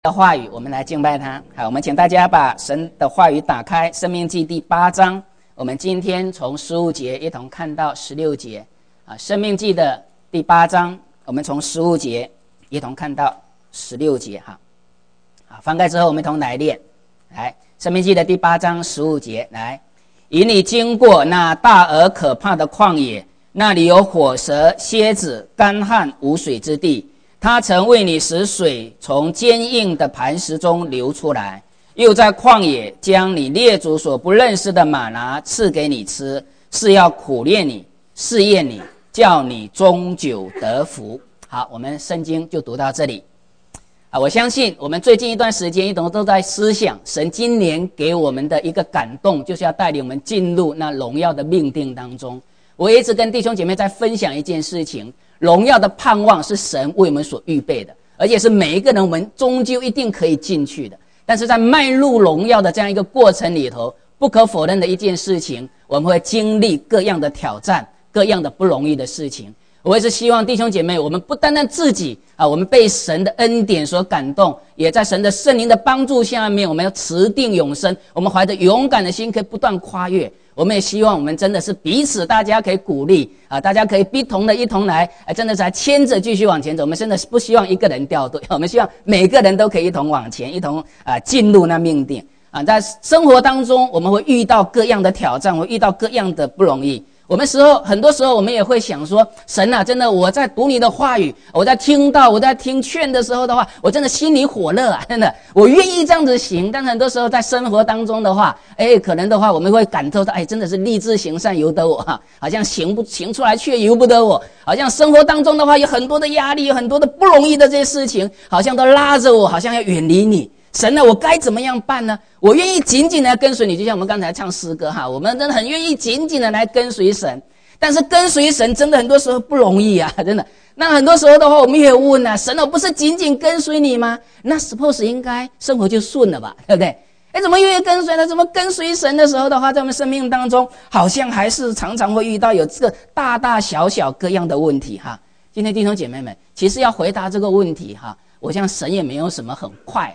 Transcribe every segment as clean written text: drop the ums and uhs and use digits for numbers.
的话语，我们来敬拜他。好，我们请大家把神的话语打开，《申命记》第8章。我们今天从15节一同看到16节。《申命记》的第8章，我们从15节一同看到16节。好，翻开之后，我们一同来念。来，《申命记》的第8章15节，来，引你经过那大而可怕的旷野，那里有火蛇、蝎子、干旱无水之地。他曾为你使水从坚硬的磐石中流出来，又在旷野将你列祖所不认识的玛拿赐给你吃，是要苦练你、试验你，叫你终久得福。好，我们圣经就读到这里。我相信我们最近一段时间一同都在思想神今年给我们的一个感动，就是要带领我们进入那荣耀的命定当中。我也一直跟弟兄姐妹在分享一件事情，荣耀的盼望是神为我们所预备的，而且是每一个人我们终究一定可以进去的。但是在迈入荣耀的这样一个过程里头，不可否认的一件事情，我们会经历各样的挑战，各样的不容易的事情。我也是希望弟兄姐妹，我们不单单自己我们被神的恩典所感动，也在神的圣灵的帮助下面，我们要持定永生，我们怀着勇敢的心可以不断跨越。我们也希望我们真的是彼此大家可以鼓励大家可以一同来真的是来牵着继续往前走。我们真的是不希望一个人掉队，我们希望每个人都可以一同往前，一同进入那命定在生活当中我们会遇到各样的挑战，会遇到各样的不容易。我们很多时候我们也会想说，神啊，真的我在读你的话语，我在听劝的时候的话，我真的心里火热真的我愿意这样子行。但是很多时候在生活当中的话可能的话我们会感受到真的是立志行善由得我好像行出来却由不得我，好像生活当中的话有很多的压力，有很多的不容易的这些事情，好像都拉着我，好像要远离你。神啊，我该怎么样办呢？我愿意紧紧的跟随你，就像我们刚才唱诗歌我们真的很愿意紧紧的来跟随神。但是跟随神真的很多时候不容易真的。那很多时候的话我们也问神我不是紧紧跟随你吗？那 suppose 应该生活就顺了吧，对不对？怎么愿意跟随呢？怎么跟随神的时候的话，在我们生命当中好像还是常常会遇到有这个大大小小各样的问题今天弟兄姐妹们，其实要回答这个问题我想神也没有什么很快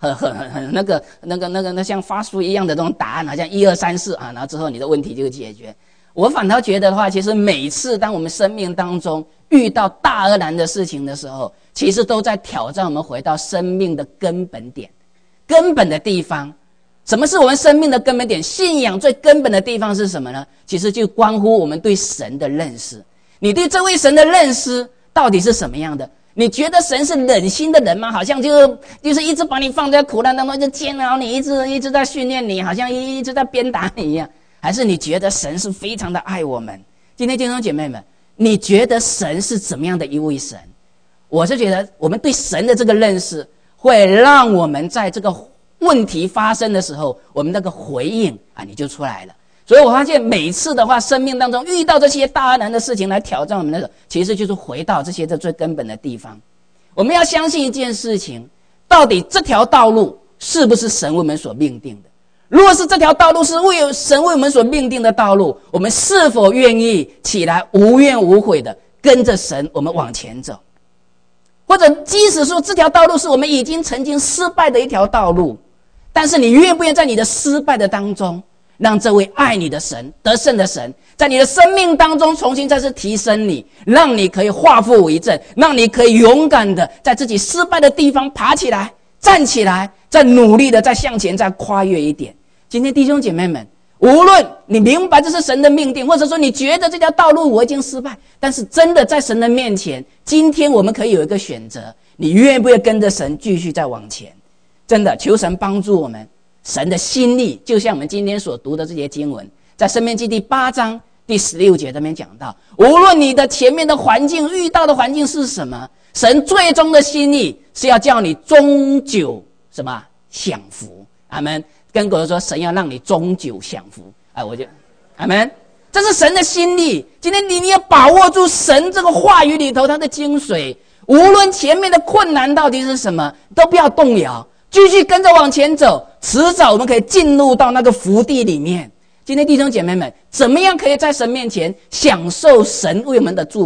那像发书一样的这种答案，好像1、2、3、4然后之后你的问题就解决。我反倒觉得的话，其实每次当我们生命当中遇到大而难的事情的时候，其实都在挑战我们回到生命的根本点，根本的地方。什么是我们生命的根本点？信仰最根本的地方是什么呢？其实就关乎我们对神的认识。你对这位神的认识到底是什么样的？你觉得神是忍心的人吗？好像就是一直把你放在苦难当中，一直煎熬你，一直在训练你，好像一直在鞭打你一样。还是你觉得神是非常的爱我们？今天弟兄姐妹们，你觉得神是怎么样的一位神？我是觉得我们对神的这个认识会让我们在这个问题发生的时候，我们那个回应你就出来了。所以我发现每次的话，生命当中遇到这些大而难的事情来挑战我们的时候，其实就是回到这些最根本的地方。我们要相信一件事情，到底这条道路是不是神为我们所命定的？如果是这条道路是神为我们所命定的道路，我们是否愿意起来无怨无悔的跟着神我们往前走？或者即使说这条道路是我们已经曾经失败的一条道路，但是你愿不愿意在你的失败的当中，让这位爱你的神、得胜的神在你的生命当中重新再次提升你，让你可以化腐为正，让你可以勇敢的在自己失败的地方爬起来、站起来，再努力的再向前再跨越一点。今天弟兄姐妹们，无论你明白这是神的命定，或者说你觉得这条道路我已经失败，但是真的在神的面前，今天我们可以有一个选择，你愿不愿意跟着神继续再往前？真的求神帮助我们，神的心意就像我们今天所读的这些经文，在申命记第8章第16节这边讲到，无论你的前面的环境遇到的环境是什么，神最终的心意是要叫你终久什么享福。阿们。跟狗说，神要让你终久享福我就阿们。这是神的心意。今天你要把握住神这个话语里头它的精髓，无论前面的困难到底是什么，都不要动摇，继续跟着往前走，迟早我们可以进入到那个福地里面。今天弟兄姐妹们，怎么样可以在神面前享受神为我们的祝福？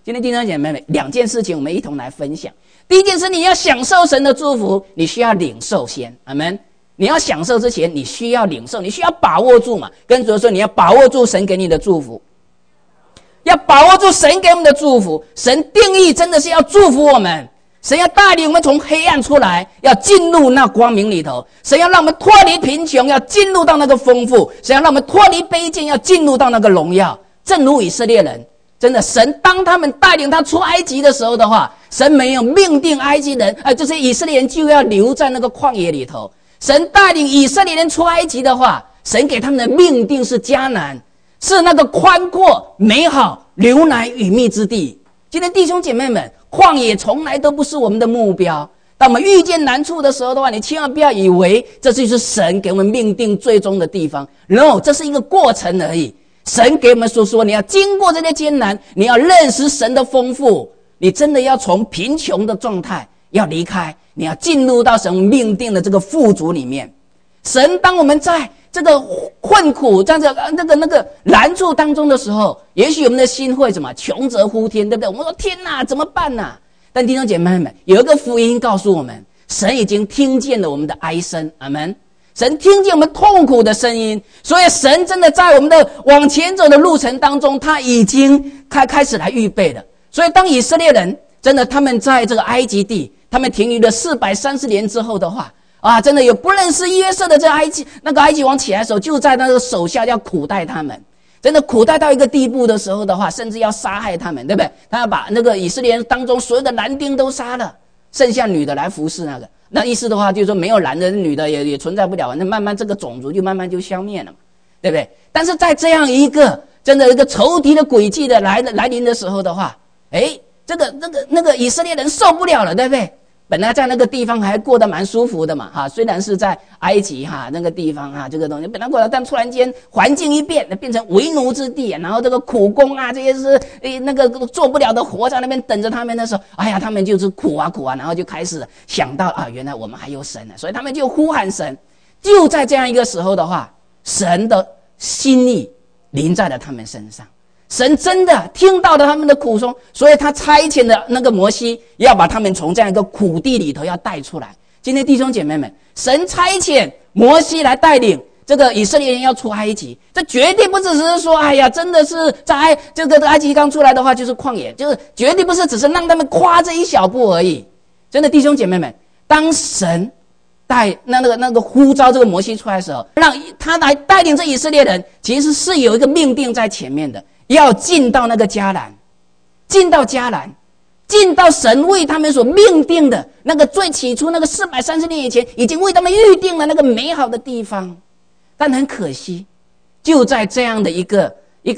今天弟兄姐妹们，2件事情我们一同来分享。第一件事，你要享受神的祝福，你需要领受先，阿们。你要享受之前，你需要领受，你需要把握住嘛。跟主说，你要把握住神给你的祝福，要把握住神给我们的祝福。神定义真的是要祝福我们，神要带领我们从黑暗出来，要进入那光明里头。神要让我们脱离贫穷，要进入到那个丰富。神要让我们脱离卑贱，要进入到那个荣耀。正如以色列人，真的，神当他们带领他出埃及的时候的话，神没有命定埃及人，这些以色列人就要留在那个旷野里头。神带领以色列人出埃及的话，神给他们的命定是迦南，是那个宽阔美好流奶与蜜之地。今天弟兄姐妹们，旷野从来都不是我们的目标。当我们遇见难处的时候的话，你千万不要以为这就是神给我们命定最终的地方。 No， 这是一个过程而已。神给我们说你要经过这些艰难，你要认识神的丰富，你真的要从贫穷的状态要离开，你要进入到神命定的这个富足里面。神当我们在这个困苦在那个难处当中的时候，也许我们的心会什么穷则呼天，对不对？我们说天哪，怎么办啊？但弟兄姐妹们，有一个福音告诉我们，神已经听见了我们的哀声，阿们。神听见我们痛苦的声音，所以神真的在我们的往前走的路程当中，他已经开始来预备了。所以当以色列人真的他们在这个埃及地，他们停留了430年之后的话啊，真的有不认识约瑟的这埃及王起来的时候，就在那个手下要苦待他们，真的苦待到一个地步的时候的话，甚至要杀害他们，对不对？他要把那个以色列人当中所有的男丁都杀了，剩下女的来服侍那个。那意思的话就是说，没有男的女的也存在不了，那慢慢这个种族就慢慢就消灭了嘛，对不对？但是在这样一个真的一个仇敌的诡计的来临的时候的话，那个以色列人受不了了，对不对？本来在那个地方还过得蛮舒服的嘛，哈，虽然是在埃及哈那个地方哈，这个东西本来过得，但突然间环境一变，变成为奴之地，然后这个苦工啊，这些是那个做不了的活，在那边等着他们的时候，哎呀，他们就是苦啊，然后就开始想到啊，原来我们还有神啊，所以他们就呼喊神。就在这样一个时候的话，神的心意临在了他们身上。神真的听到了他们的苦衷，所以他差遣的那个摩西要把他们从这样一个苦地里头要带出来。今天弟兄姐妹们，神差遣摩西来带领这个以色列人要出埃及，这绝对不只是说哎呀真的是在这个埃及刚出来的话就是旷野，就是绝对不是只是让他们跨这一小步而已。真的弟兄姐妹们，当神带那个呼召这个摩西出来的时候，让他来带领这以色列人，其实是有一个命定在前面的，要进到那个迦南，进到神为他们所命定的那个最起初那个430年以前已经为他们预定了那个美好的地方。但很可惜，就在这样的一个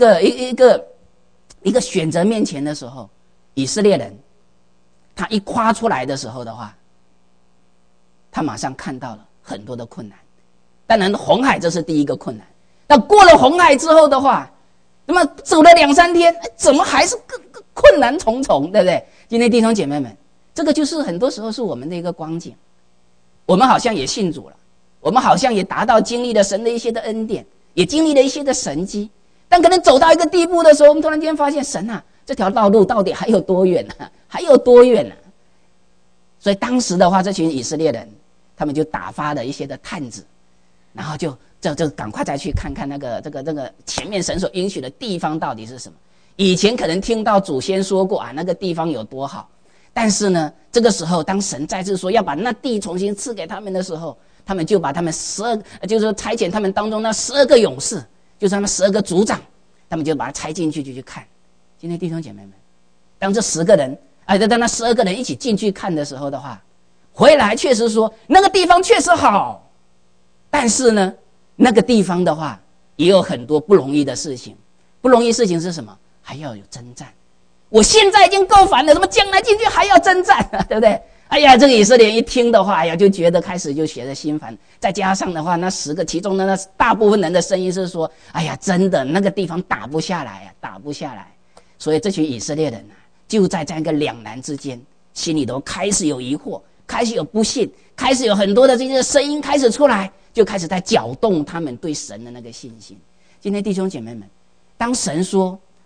选择面前的时候，以色列人他一跨出来的时候的话，他马上看到了很多的困难。当然红海这是第一个困难，那过了红海之后的话，那么走了2-3天，怎么还是困难重重，对不对？今天弟兄姐妹们，这个就是很多时候是我们的一个光景。我们好像也信主了，我们好像也达到经历了神的一些的恩典，也经历了一些的神迹，但可能走到一个地步的时候，我们突然间发现，神啊，这条道路到底还有多远啊？还有多远啊？所以当时的话，这群以色列人他们就打发了一些的探子，然后就赶快再去看看这个前面神所应许的地方到底是什么。以前可能听到祖先说过啊，那个地方有多好，但是呢，这个时候当神再次说要把那地重新赐给他们的时候，他们就把他们就是差遣他们当中那12个勇士，就是他们12个族长，他们就把他差进去就去看。今天弟兄姐妹们，当这10个人当那12个人一起进去看的时候的话，回来确实说那个地方确实好，但是呢，那个地方的话也有很多不容易的事情。不容易事情是什么？还要有征战。我现在已经够烦了，怎么将来进去还要征战啊，对不对？哎呀，这个以色列人一听的话，哎呀，就觉得开始就觉得心烦。再加上的话，那10个其中的那大部分人的声音是说，哎呀，真的那个地方打不下来啊，打不下来。所以这群以色列人就在这样一个两难之间，心里头开始有疑惑，开始有不信，开始有很多的这些声音开始出来，就开始在搅动他们对神的那个信心。今天弟兄姐妹们，当神说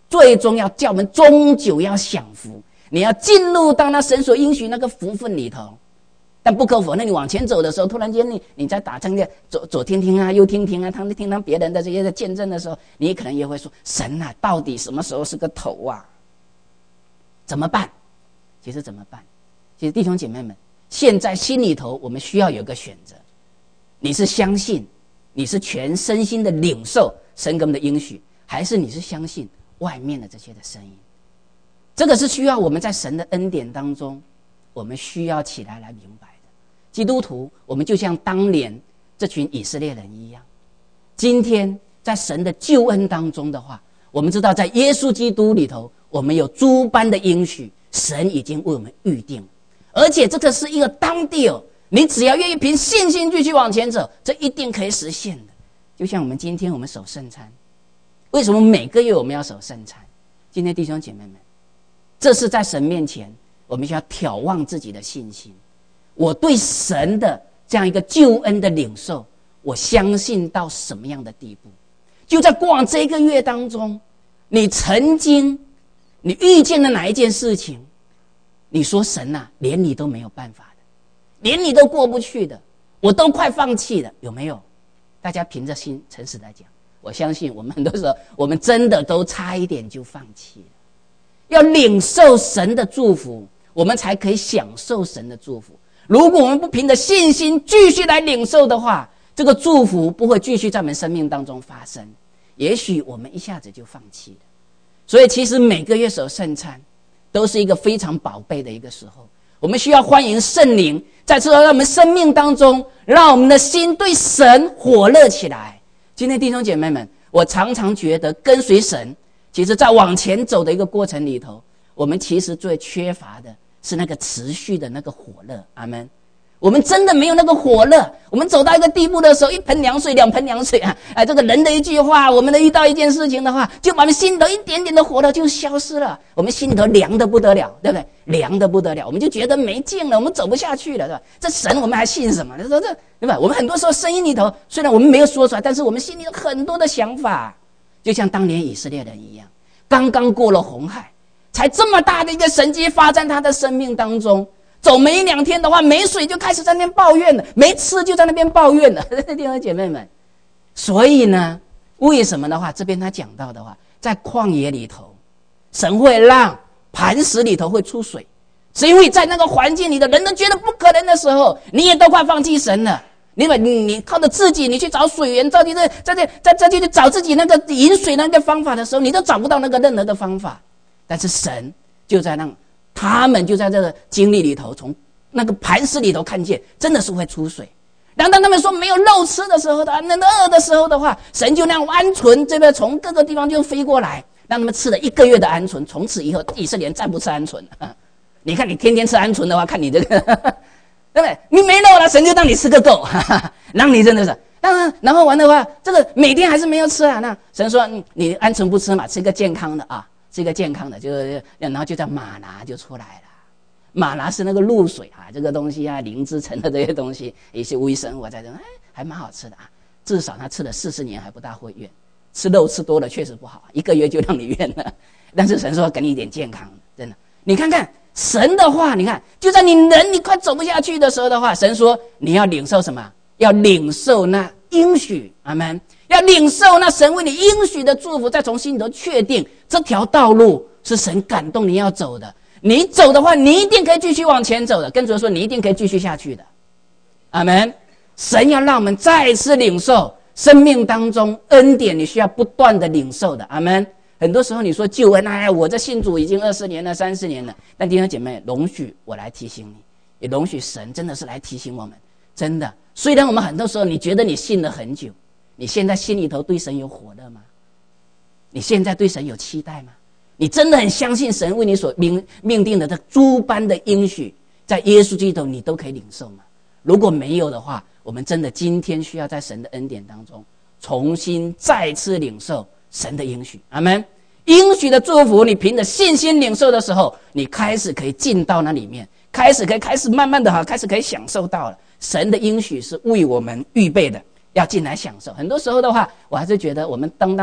最终要叫我们终究要享福。你要进入到那神所应许那个福分里头。但不可否认，你往前走的时候，突然间你在打仗的左听听啊，右听听啊，听别人的这些见证的时候，你可能也会说：神啊，到底什么时候是个头啊？怎么办？其实怎么办？其实弟兄姐妹们，现在心里头我们需要有个选择：你是相信，你是全身心的领受神给我们的应许，还是你是相信外面的这些的声音？这个是需要我们在神的恩典当中，我们需要起来明白的。基督徒，我们就像当年这群以色列人一样，今天在神的救恩当中的话，我们知道在耶稣基督里头，我们有诸般的应许，神已经为我们预定，而且这个是一个当地你只要愿意凭信心继续往前走，这一定可以实现的。就像我们今天我们守圣餐，为什么每个月我们要守圣餐？今天弟兄姐妹们，这是在神面前我们需要眺望自己的信心。我对神的这样一个救恩的领受，我相信到什么样的地步？就在过往这个月当中，你曾经你遇见了哪一件事情，你说神啊，连你都没有办法的，连你都过不去的，我都快放弃了，有没有？大家凭着心诚实来讲，我相信我们很多时候我们真的都差一点就放弃了。要领受神的祝福，我们才可以享受神的祝福。如果我们不凭着信心继续来领受的话，这个祝福不会继续在我们生命当中发生，也许我们一下子就放弃了。所以其实每个月守圣餐都是一个非常宝贝的一个时候，我们需要欢迎圣灵再次让我们生命当中，让我们的心对神火热起来。今天弟兄姐妹们，我常常觉得跟随神，其实在往前走的一个过程里头，我们其实最缺乏的是那个持续的那个火热。阿们。我们真的没有那个火热，我们走到一个地步的时候，一盆凉水两盆凉水这个人的一句话，我们的遇到一件事情的话，就把我们心里头一点点的火热就消失了，我们心里头凉得不得了，对不对？凉得不得了，我们就觉得没劲了，我们走不下去了，对吧？这神我们还信什么？说这对吧？我们很多时候声音里头虽然我们没有说出来，但是我们心里有很多的想法，就像当年以色列人一样，刚刚过了红海，才这么大的一个神迹发在他的生命当中，走没2天的话，没水就开始在那边抱怨了，没吃就在那边抱怨了，弟兄姐妹们。所以呢，为什么的话，这边他讲到的话，在旷野里头，神会让磐石里头会出水，是因为在那个环境里的人都觉得不可能的时候，你也都快放弃神了。你靠着自己，你去找水源，再去找自己那个饮水那个方法的时候，你都找不到那个任何的方法。但是神就在让他们就在这个经历里头，从那个磐石里头看见，真的是会出水。当他们说没有肉吃的时候的，那饿的时候的话，神就让鹌鹑这边从各个地方就飞过来，让他们吃了1个月的鹌鹑。从此以后，以色列人再不吃鹌鹑了。你看，你天天吃鹌鹑的话，看你这个，对不对？你没肉了，神就让你吃个够，让你真的是。然后完的话，这个每天还是没有吃啊。那神说你鹌鹑不吃嘛，吃一个健康的啊。是一个健康的，然后就叫玛拿就出来了。玛拿是那个露水这个东西灵芝层的这些东西，一些微生物在这，还蛮好吃的至少他吃了40年还不大会怨。吃肉吃多了确实不好，1个月就让你怨了。但是神说给你一点健康的，真的。你看看神的话，你看就在你快走不下去的时候的话，神说你要领受什么？要领受那应许。阿们。要领受那神为你应许的祝福，再从心里头确定这条道路是神感动你要走的。你走的话，你一定可以继续往前走的。跟主说，你一定可以继续下去的。阿们。神要让我们再次领受生命当中恩典，你需要不断的领受的。阿们。很多时候你说救恩，我这信主已经20年了、30年了。但弟兄姐妹，容许我来提醒你，也容许神真的是来提醒我们。真的，虽然我们很多时候你觉得你信了很久，你现在心里头对神有火热吗？你现在对神有期待吗？你真的很相信神为你所命定的这诸般的应许，在耶稣基督你都可以领受吗？如果没有的话，我们真的今天需要在神的恩典当中重新再次领受神的应许。阿们。应许的祝福，你凭着信心领受的时候，你开始可以进到那里面，开始慢慢的开始可以享受到了神的应许是为我们预备的，要进来享受。很多时候的话，我还是觉得我们当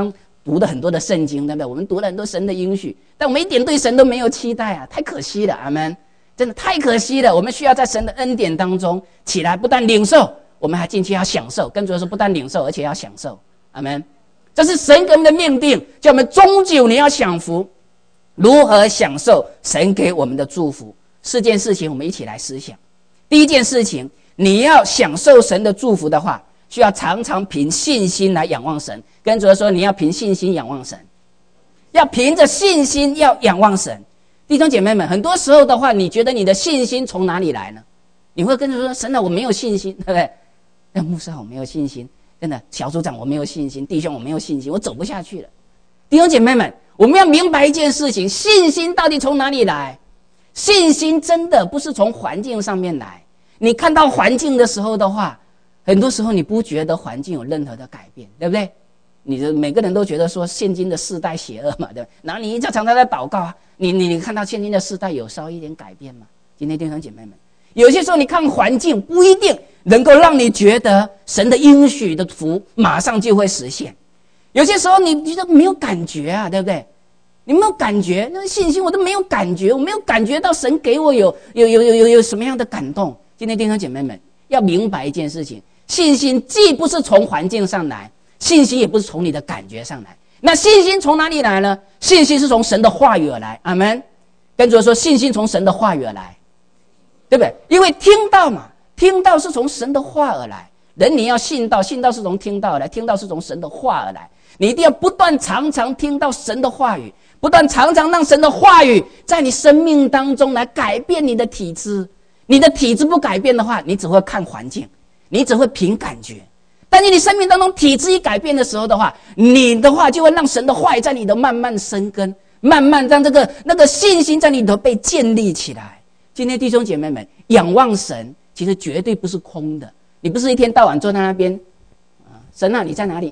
读了很多的圣经，对不对？我们读了很多神的应许，但我们一点对神都没有期待啊，太可惜了，阿们。真的太可惜了，我们需要在神的恩典当中起来，不但领受，我们还进去要享受。更主要是不但领受，而且要享受，阿们。这是神给我们的命定，叫我们终究你要享福。如何享受神给我们的祝福？4件事情我们一起来思想。第一件事情，你要享受神的祝福的话，需要常常凭信心来仰望神。跟主说，你要凭信心仰望神，要凭着信心要仰望神。弟兄姐妹们，很多时候的话，你觉得你的信心从哪里来呢？你会跟主说，神啊，我没有信心，对不对？那牧师，我没有信心，真的，小组长我没有信心，弟兄我没有信心，我走不下去了。弟兄姐妹们，我们要明白一件事情，信心到底从哪里来？信心真的不是从环境上面来。你看到环境的时候的话，很多时候你不觉得环境有任何的改变，对不对？每个人都觉得说现今的世代邪恶嘛，对不对？然后你常常在祷告啊，你看到现今的世代有稍一点改变吗？今天弟兄姐妹们，有些时候你看环境不一定能够让你觉得神的应许的福马上就会实现。有些时候你觉得没有感觉啊，对不对？你没有感觉，那个信心我都没有感觉，我没有感觉到神给我有什么样的感动。今天弟兄姐妹们要明白一件事情，信心既不是从环境上来，信心也不是从你的感觉上来。那信心从哪里来呢？信心是从神的话语而来，阿们。跟主说，信心从神的话语而来，对不对？因为听到嘛，听到是从神的话而来。人你要信道，信道是从听到而来，听到是从神的话而来。你一定要不断常常听到神的话语，不断常常让神的话语在你生命当中来改变你的体质。你的体质不改变的话，你只会看环境，你只会凭感觉。但是你生命当中体质一改变的时候的话，你的话就会让神的话语在你的慢慢生根，慢慢让那个信心在你里头被建立起来。今天弟兄姐妹们，仰望神其实绝对不是空的。你不是一天到晚坐在那边，神啊，你在哪里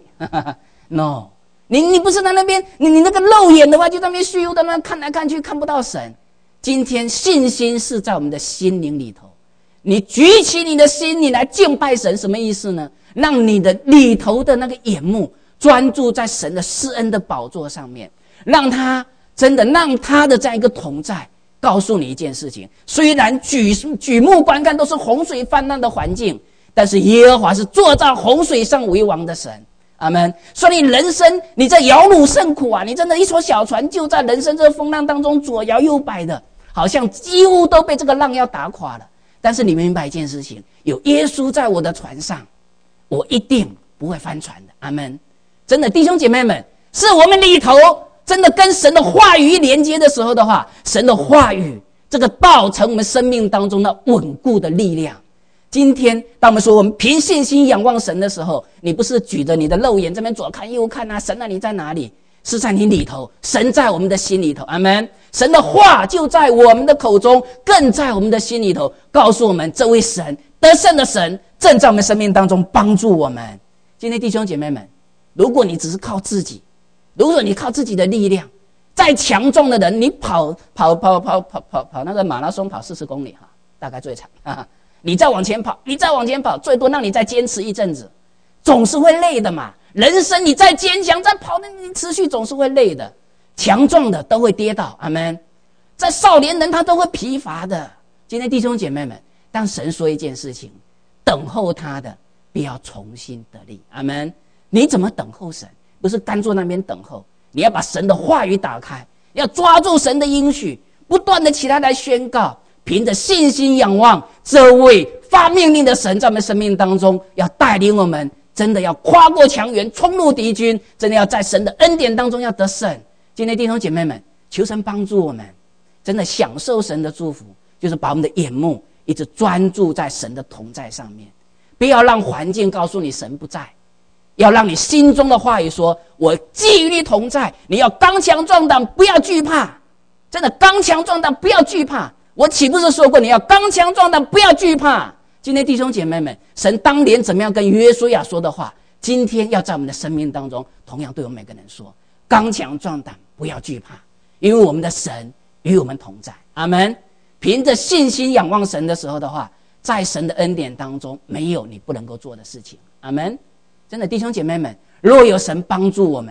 ？No， 你不是在那边，你那个肉眼的话，就在那边虚无的那看来看去，看不到神。今天信心是在我们的心灵里头，你举起你的心，你来敬拜神，什么意思呢？让你的里头的那个眼目专注在神的施恩的宝座上面，让他真的让他的这样一个同在告诉你一件事情，虽然举目观看都是洪水泛滥的环境，但是耶和华是坐在洪水上为王的神，阿们。所以人生你在摇橹甚苦啊，你真的一艘小船就在人生这个风浪当中左摇右摆的，好像几乎都被这个浪要打垮了。但是你明白一件事情，有耶稣在我的船上，我一定不会翻船的，阿们。真的弟兄姐妹们，是我们里头真的跟神的话语连接的时候的话，神的话语这个道成我们生命当中的稳固的力量。今天当我们说我们凭信心仰望神的时候，你不是举着你的肉眼这边左看右看啊，神啊你在哪里？是在你里头，神在我们的心里头，阿们。神的话就在我们的口中，更在我们的心里头，告诉我们这位神得胜的神正在我们生命当中帮助我们。今天弟兄姐妹们，如果你只是靠自己，如果你靠自己的力量，再强壮的人，你跑那个马拉松跑40公里大概最长你再往前跑，最多让你再坚持一阵子，总是会累的嘛。人生你再坚强再跑的，你持续总是会累的。强壮的都会跌倒，阿们。在少年人他都会疲乏的。今天弟兄姐妹们，当神说一件事情，等候他的必要重新得力，阿们。你怎么等候神？不是干坐那边等候，你要把神的话语打开，要抓住神的应许，不断的起来宣告，凭着信心仰望这位发命令的神，在我们生命当中要带领我们，真的要跨过墙垣，冲入敌军，真的要在神的恩典当中要得胜。今天弟兄姐妹们，求神帮助我们，真的享受神的祝福，就是把我们的眼目一直专注在神的同在上面，不要让环境告诉你神不在，要让你心中的话语说，我既与你同在，你要刚强壮胆，不要惧怕。真的刚强壮胆，不要惧怕。我岂不是说过，你要刚强壮胆，不要惧怕。今天弟兄姐妹们，神当年怎么样跟约书亚说的话，今天要在我们的生命当中同样对我们每个人说，刚强壮胆，不要惧怕，因为我们的神与我们同在，阿们。凭着信心仰望神的时候的话，在神的恩典当中没有你不能够做的事情，阿们。真的弟兄姐妹们，若有神帮助我们，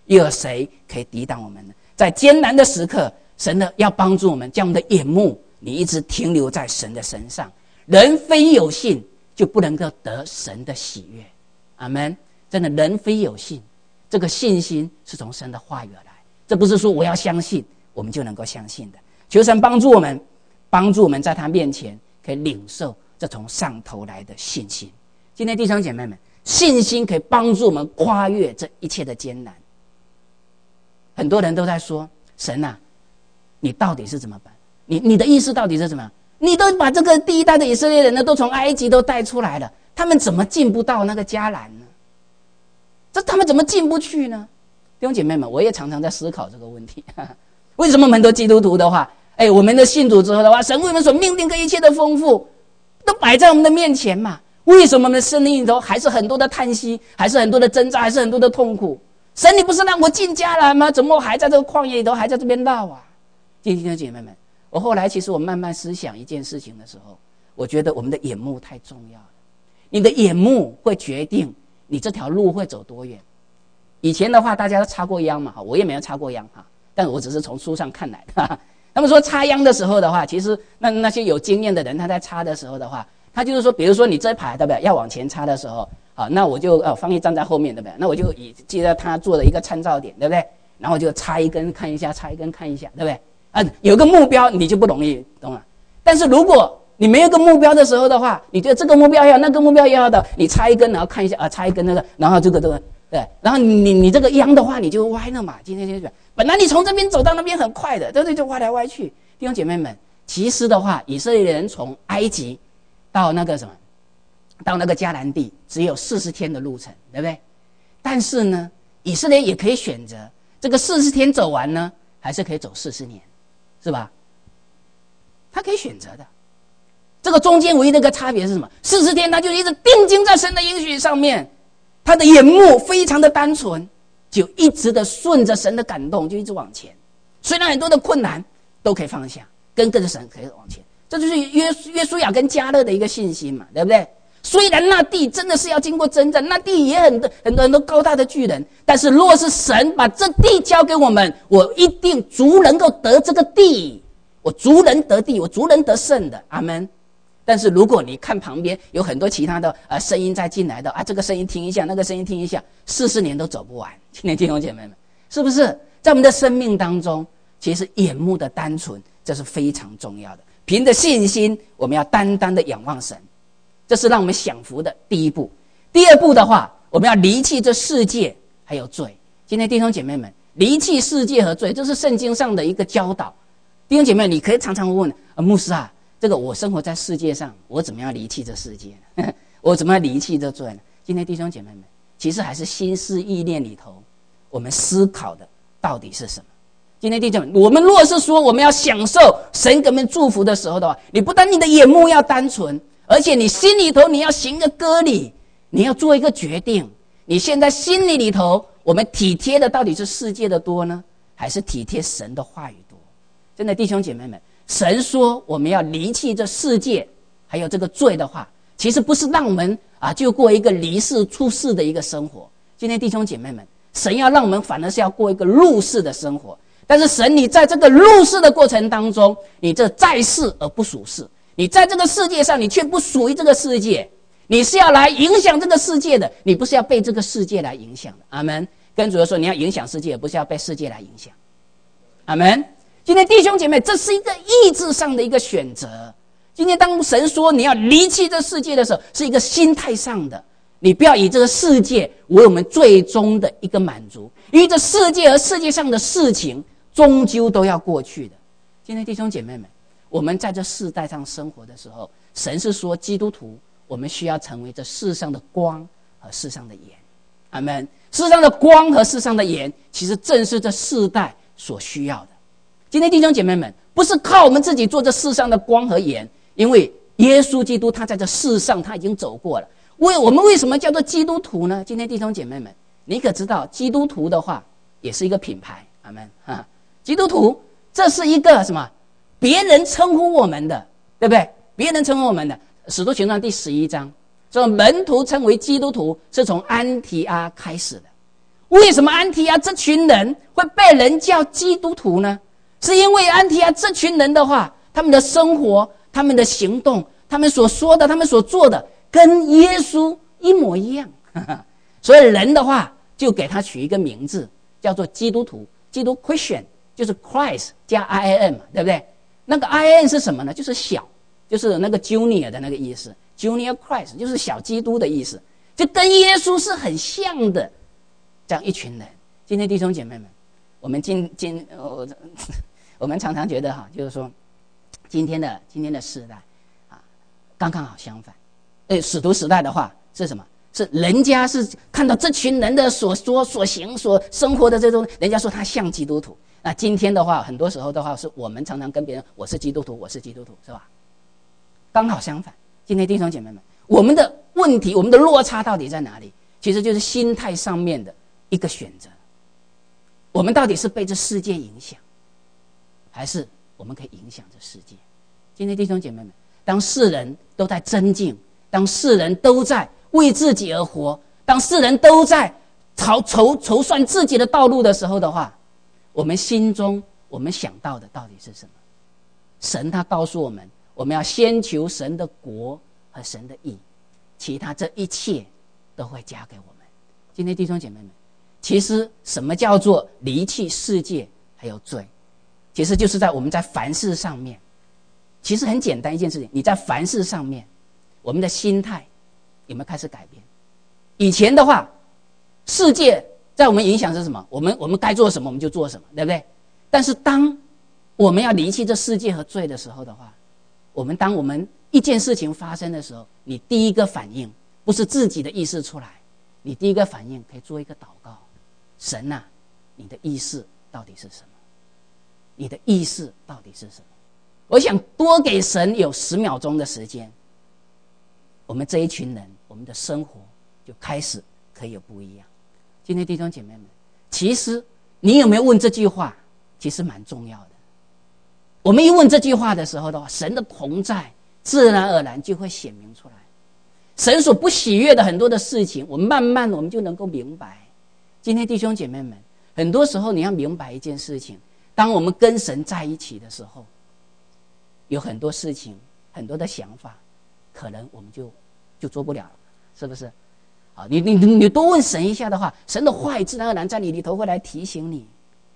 又有谁可以抵挡我们呢？在艰难的时刻，神呢要帮助我们，将我们的眼目你一直停留在神的身上。人非有信，就不能够得神的喜悦。阿们。真的，人非有信，这个信心是从神的话语而来，这不是说我要相信我们就能够相信的。求神帮助我们在他面前可以领受这从上头来的信心。今天弟兄姐妹们，信心可以帮助我们跨越这一切的艰难。很多人都在说，神啊，你到底是怎么办？你的意思到底是什么？你都把这个第一代的以色列人呢，都从埃及都带出来了，他们怎么进不到那个迦南呢？这他们怎么进不去呢？弟兄姐妹们，我也常常在思考这个问题。为什么很多基督徒的话，我们的信主之后的话，神为我们所命定的一切的丰富都摆在我们的面前嘛？为什么我们的生命里头还是很多的叹息，还是很多的挣扎，还是很多的痛苦？神，你不是让我进迦南吗？怎么我还在这个旷野里头，还在这边绕啊？弟兄姐妹们，我后来其实我慢慢思想一件事情的时候，我觉得我们的眼目太重要了。你的眼目会决定你这条路会走多远。以前的话大家都插过秧嘛，我也没有插过秧，但我只是从书上看来的。他们说插秧的时候的话，其实那些有经验的人，他在插的时候的话，他就是说，比如说你这排对不对，要往前插的时候，那我就方毅站在后面对不对，那我就记得他做的一个参照点对不对，然后就插一根看一下，插一根看一下，对不对？有个目标你就不容易懂了。但是如果你没有个目标的时候的话，你觉得这个目标要那个目标要的，你插一根然后看一下插一根那个，然后这个对，然后你这个秧的话你就歪了嘛。今天本来你从这边走到那边很快的，对不对？就歪来歪去。弟兄姐妹们，其实的话，以色列人从埃及到那个迦南地只有40天的路程，对不对？但是呢，以色列也可以选择这个40天走完呢，还是可以走40年，是吧？他可以选择的。这个中间唯一的一个差别是什么？40天他就一直定睛在神的应许上面，他的眼目非常的单纯，就一直的顺着神的感动，就一直往前。虽然很多的困难都可以放下，跟着神可以往前。这就是约书亚跟迦勒的一个信心嘛，对不对？虽然那地真的是要经过征战，那地也很多高大的巨人，但是若是神把这地交给我们，我一定足能够得这个地，我足能得地，我足能得胜的。阿们。但是如果你看旁边有很多其他的声音再进来的这个声音听一下，那个声音听一下，40年都走不完。今天弟兄姐妹们，是不是在我们的生命当中，其实眼目的单纯这是非常重要的。凭着信心，我们要单单的仰望神，这是让我们享福的第一步。第二步的话，我们要离弃这世界还有罪。今天弟兄姐妹们，离弃世界和罪，这是圣经上的一个教导。弟兄姐妹，你可以常常问牧师啊，这个我生活在世界上，我怎么样离弃这世界呢？我怎么样离弃这罪呢？今天弟兄姐妹们，其实还是心思意念里头，我们思考的到底是什么？今天弟兄们，我们若是说我们要享受神给我们祝福的时候的话，你不但你的眼目要单纯，而且你心里头你要行个割礼，你要做一个决定。你现在心里头，我们体贴的到底是世界的多呢，还是体贴神的话语多？真的弟兄姐妹们，神说我们要离弃这世界还有这个罪的话，其实不是让我们就过一个离世出世的一个生活。今天弟兄姐妹们，神要让我们反而是要过一个入世的生活。但是神，你在这个入世的过程当中，你这在世而不属世，你在这个世界上，你却不属于这个世界，你是要来影响这个世界的，你不是要被这个世界来影响的。阿们。跟主说，你要影响世界，不是要被世界来影响。阿们。今天弟兄姐妹，这是一个意志上的一个选择。今天当神说你要离弃这世界的时候，是一个心态上的，你不要以这个世界为我们最终的一个满足，因为这世界和世界上的事情终究都要过去的。今天弟兄姐妹们，我们在这世代上生活的时候，神是说基督徒我们需要成为这世上的光和世上的盐。阿们。世上的光和世上的盐，其实正是这世代所需要的。今天弟兄姐妹们，不是靠我们自己做这世上的光和盐，因为耶稣基督他在这世上他已经走过了。我们为什么叫做基督徒呢？今天弟兄姐妹们，你可知道基督徒的话也是一个品牌。阿们。基督徒这是一个什么？别人称呼我们的，对不对？别人称呼我们的，使徒行传第11章说门徒称为基督徒是从安提阿开始的。 为什么安提阿这群人会被人叫基督徒呢？是因为安提阿这群人的话，他们的生活、他们的行动、他们所说的、他们所做的，跟耶稣一模一样。所以人的话，就给他取一个名字，叫做基督徒。基督 Christian 就是 Christ 加 IAN 嘛，对不对？那个 IAN 是什么呢？就是小，就是那个 Junior 的那个意思。Junior Christ 就是小基督的意思，就跟耶稣是很像的。这样一群人，今天弟兄姐妹们，我们我们常常觉得就是说，今天的世代啊，刚刚好相反。使徒时代的话是什么？是人家是看到这群人的所说所行所生活的这种，人家说他像基督徒。那今天的话，很多时候的话，是我们常常跟别人我是基督徒，我是基督徒，是吧？刚好相反。今天弟兄姐妹们，我们的问题，我们的落差到底在哪里？其实就是心态上面的一个选择。我们到底是被这世界影响，还是我们可以影响这世界？今天弟兄姐妹们，当世人都在增进，当世人都在为自己而活，当世人都在筹算自己的道路的时候的话，我们心中我们想到的到底是什么？神他告诉我们，我们要先求神的国和神的义，其他这一切都会加给我们。今天弟兄姐妹们，其实什么叫做离弃世界还有罪？其实就是在我们在凡事上面，其实很简单一件事情，你在凡事上面，我们的心态有没有开始改变？以前的话，世界在我们影响是什么？我们该做什么我们就做什么，对不对？但是当我们要离弃这世界和罪的时候的话，当我们一件事情发生的时候，你第一个反应不是自己的意识出来，你第一个反应可以做一个祷告：神啊，你的意识到底是什么？你的意识到底是什么？我想多给神有10秒钟的时间，我们这一群人，我们的生活就开始可以有不一样。今天弟兄姐妹们，其实你有没有问这句话，其实蛮重要的。我们一问这句话的时候的话，神的同在自然而然就会显明出来。神所不喜悦的很多的事情，我们慢慢我们就能够明白。今天弟兄姐妹们，很多时候你要明白一件事情，当我们跟神在一起的时候，有很多事情很多的想法可能我们就做不了了，是不是？你多问神一下的话，神的话语自然而然在你里头会来提醒你。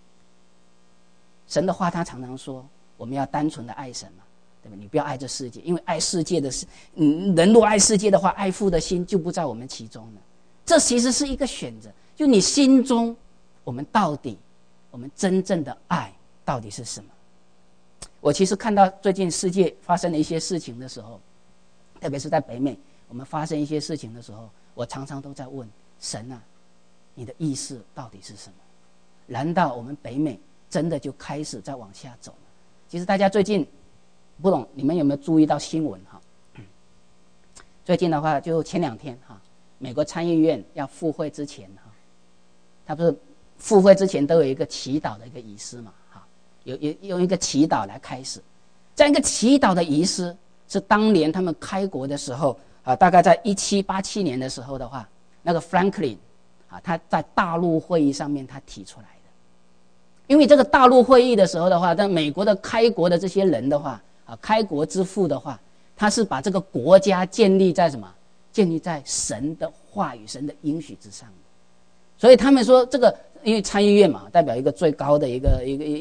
神的话他常常说我们要单纯的爱神嘛，对吧？你不要爱这世界，因为爱世界的人若爱世界的话，爱父的心就不在我们其中了。这其实是一个选择，就你心中我们真正的爱到底是什么？我其实看到最近世界发生了一些事情的时候，特别是在北美我们发生一些事情的时候，我常常都在问神啊，你的意思到底是什么？难道我们北美真的就开始在往下走了？其实大家最近不懂，你们有没有注意到新闻最近的话，就前2天美国参议院要复会之前他不是复会之前都有一个祈祷的一个仪式嘛，用一个祈祷来开始。这样一个祈祷的仪式是当年他们开国的时候大概在1787年的时候的话，那个 Franklin 他在大陆会议上面他提出来的。因为这个大陆会议的时候的话，在美国的开国的这些人的话开国之父的话，他是把这个国家建立在什么？建立在神的话语、神的应许之上的。所以他们说这个，因为参议院嘛，代表一个最高的一个